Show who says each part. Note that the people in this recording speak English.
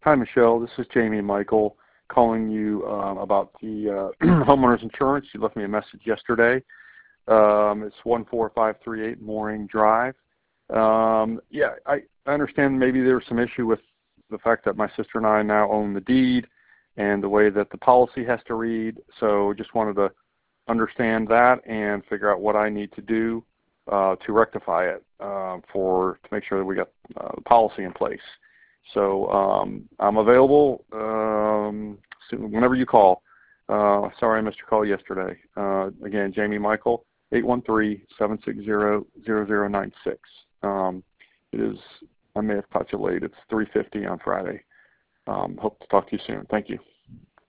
Speaker 1: Hi, Michelle. This is Jamie Michael calling you about the homeowner's insurance. You left me a message yesterday. It's 14538 Mooring Drive. I understand maybe there's some issue with the fact that my sister and I now own the deed and the way that the policy has to read. So just wanted to understand that and figure out what I need to do to rectify it to make sure that we got the policy in place. So I'm available whenever you call. Sorry I missed your call yesterday. Again, Jamie Michael, 813-760-0096. It is, I may have caught you late. It's 3:50 on Friday. Hope to talk to you soon. Thank you.